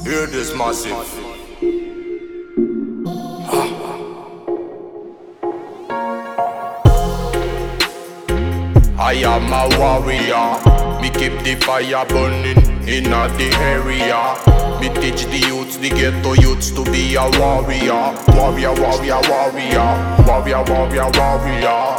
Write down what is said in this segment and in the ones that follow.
Hear this massive. I am a warrior. Me keep the fire burning in the area. Me teach the youths, the ghetto youths to be a warrior. Warrior, warrior, warrior. Warrior, warrior, warrior.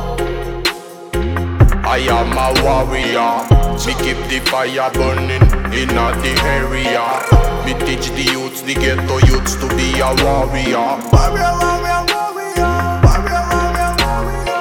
I am a warrior. Me keep the fire burning in the area. Me teach the youths, the ghetto youths to be a warrior. Warrior, warrior, warrior. Warrior, warrior, warrior.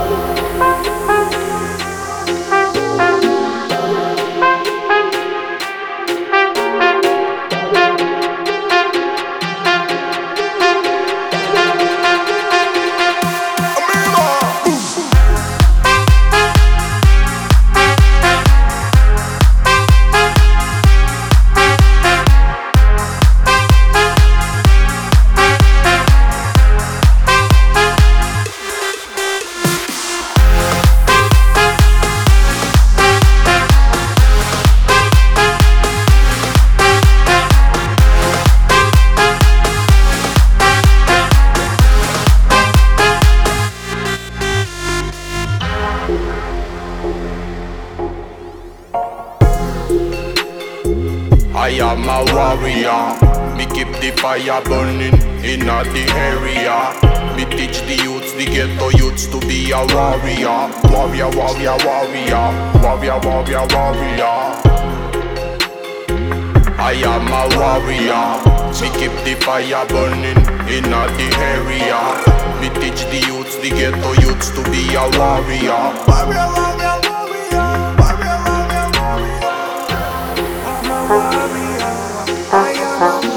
I am a warrior. Me keep the fire burning in the area. Me teach the youths, the ghetto youths to be a warrior. Warrior, warrior, warrior. Warrior, warrior, warrior. I am a warrior. Me keep the fire burning in the area. Me teach the youths, the ghetto youths to be a warrior. Warrior, warrior, warrior. Warrior, warrior, warrior. I'm a warrior. I am a